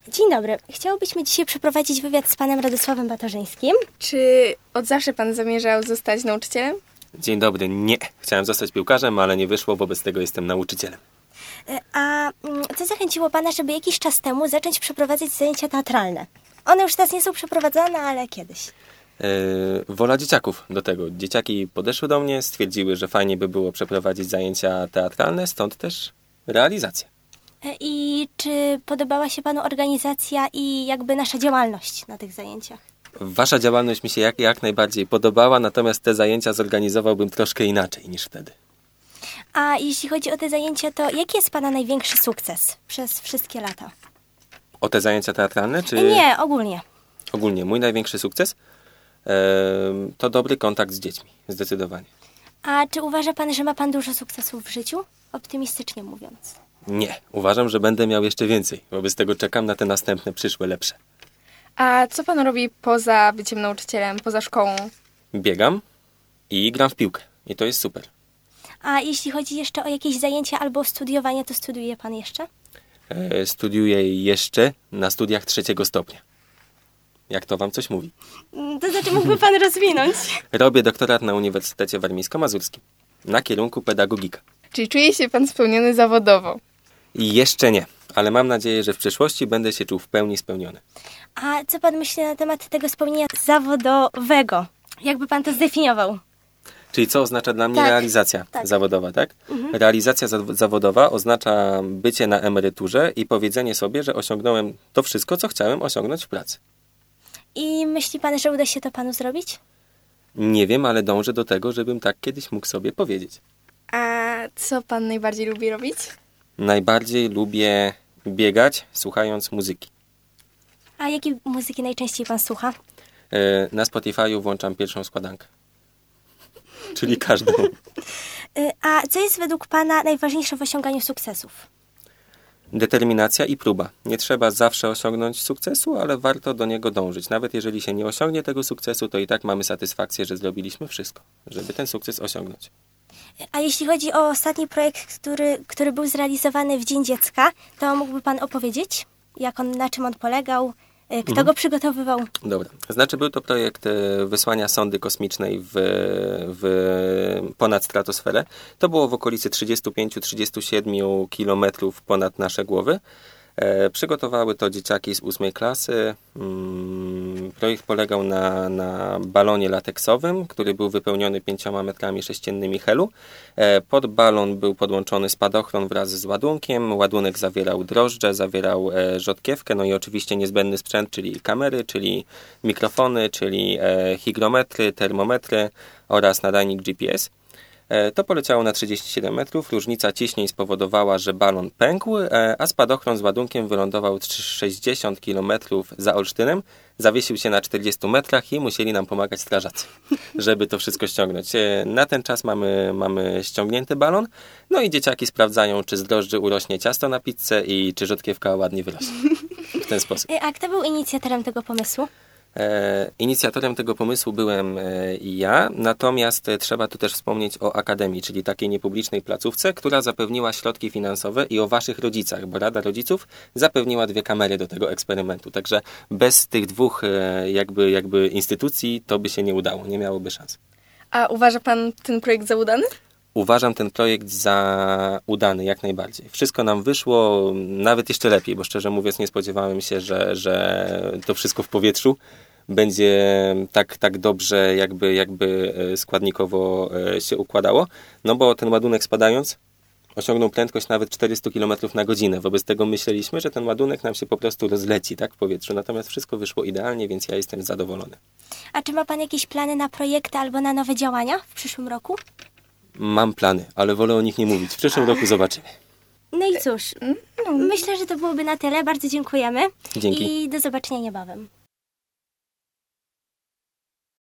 Dzień dobry. Chciałbyśmy dzisiaj przeprowadzić wywiad z panem Radosławem Batorzyńskim. Czy od zawsze pan zamierzał zostać nauczycielem? Dzień dobry, nie. Chciałem zostać piłkarzem, ale nie wyszło, wobec tego jestem nauczycielem. A co zachęciło pana, żeby jakiś czas temu zacząć przeprowadzać zajęcia teatralne? One już teraz nie są przeprowadzane, ale kiedyś. Wola dzieciaków do tego. Dzieciaki podeszły do mnie, stwierdziły, że fajnie by było przeprowadzić zajęcia teatralne, stąd też realizacja. I czy podobała się panu organizacja i jakby nasza działalność na tych zajęciach? Wasza działalność mi się jak najbardziej podobała, natomiast te zajęcia zorganizowałbym troszkę inaczej niż wtedy. A jeśli chodzi o te zajęcia, to jaki jest pana największy sukces przez wszystkie lata? O te zajęcia teatralne, czy... Nie, ogólnie. Ogólnie. Mój największy sukces to dobry kontakt z dziećmi, zdecydowanie. A czy uważa pan, że ma pan dużo sukcesów w życiu? Optymistycznie mówiąc. Nie. Uważam, że będę miał jeszcze więcej. Wobec tego czekam na te następne, przyszłe, lepsze. A co pan robi poza byciem nauczycielem, poza szkołą? Biegam i gram w piłkę. I to jest super. A jeśli chodzi jeszcze o jakieś zajęcia albo studiowanie, to studiuje pan jeszcze? Studiuję jeszcze na studiach 3. stopnia. Jak to wam coś mówi? To znaczy mógłby pan rozwinąć? Robię doktorat na Uniwersytecie Warmińsko-Mazurskim na kierunku pedagogika. Czyli czuje się pan spełniony zawodowo? I jeszcze nie, ale mam nadzieję, że w przyszłości będę się czuł w pełni spełniony. A co pan myśli na temat tego spełnienia zawodowego? Jakby pan to zdefiniował? Czyli co oznacza dla mnie Tak, realizacja zawodowa, tak? Realizacja zawodowa oznacza bycie na emeryturze i powiedzenie sobie, że osiągnąłem to wszystko, co chciałem osiągnąć w pracy. I myśli pan, że uda się to panu zrobić? Nie wiem, ale dążę do tego, żebym tak kiedyś mógł sobie powiedzieć. A co pan najbardziej lubi robić? Najbardziej lubię biegać, słuchając muzyki. A jakiej muzyki najczęściej pan słucha? Na Spotify'u włączam pierwszą składankę. Czyli każdą. A co jest według pana najważniejsze w osiąganiu sukcesów? Determinacja i próba. Nie trzeba zawsze osiągnąć sukcesu, ale warto do niego dążyć. Nawet jeżeli się nie osiągnie tego sukcesu, to i tak mamy satysfakcję, że zrobiliśmy wszystko, żeby ten sukces osiągnąć. A jeśli chodzi o ostatni projekt, który był zrealizowany w Dzień Dziecka, to mógłby pan opowiedzieć, na czym on polegał, kto go przygotowywał? Dobra. Znaczy był to projekt wysłania sondy kosmicznej ponad stratosferę. To było w okolicy 35-37 kilometrów ponad nasze głowy. Przygotowały to dzieciaki z 8 klasy. Projekt polegał na balonie lateksowym, który był wypełniony 5 metrami sześciennymi helu. Pod balon był podłączony spadochron wraz z ładunkiem. Ładunek zawierał drożdże, zawierał rzodkiewkę, no i oczywiście niezbędny sprzęt, czyli kamery, czyli mikrofony, czyli hygrometry, termometry oraz nadajnik GPS. To poleciało na 37 metrów. Różnica ciśnień spowodowała, że balon pękł, a spadochron z ładunkiem wylądował 60 km za Olsztynem. Zawiesił się na 40 metrach i musieli nam pomagać strażacy, żeby to wszystko ściągnąć. Na ten czas mamy ściągnięty balon, no i dzieciaki sprawdzają, czy z drożdży urośnie ciasto na pizzę i czy rzodkiewka ładnie wyrośnie. W ten sposób. A kto był inicjatorem tego pomysłu? Inicjatorem tego pomysłu byłem ja, natomiast trzeba tu też wspomnieć o Akademii, czyli takiej niepublicznej placówce, która zapewniła środki finansowe i o waszych rodzicach, bo Rada Rodziców zapewniła 2 kamery do tego eksperymentu, także bez tych 2 jakby instytucji to by się nie udało, nie miałoby szans. A uważa pan ten projekt za udany? Uważam ten projekt za udany, jak najbardziej. Wszystko nam wyszło nawet jeszcze lepiej, bo szczerze mówiąc nie spodziewałem się, że to wszystko w powietrzu będzie tak dobrze jakby składnikowo się układało. No bo ten ładunek spadając osiągnął prędkość nawet 400 km na godzinę. Wobec tego myśleliśmy, że ten ładunek nam się po prostu rozleci tak w powietrzu. Natomiast wszystko wyszło idealnie, więc ja jestem zadowolony. A czy ma pan jakieś plany na projekty albo na nowe działania w przyszłym roku? Mam plany, ale wolę o nich nie mówić. W przyszłym roku zobaczymy. No i cóż, myślę, że to byłoby na tyle. Bardzo dziękujemy. Dzięki. I do zobaczenia niebawem.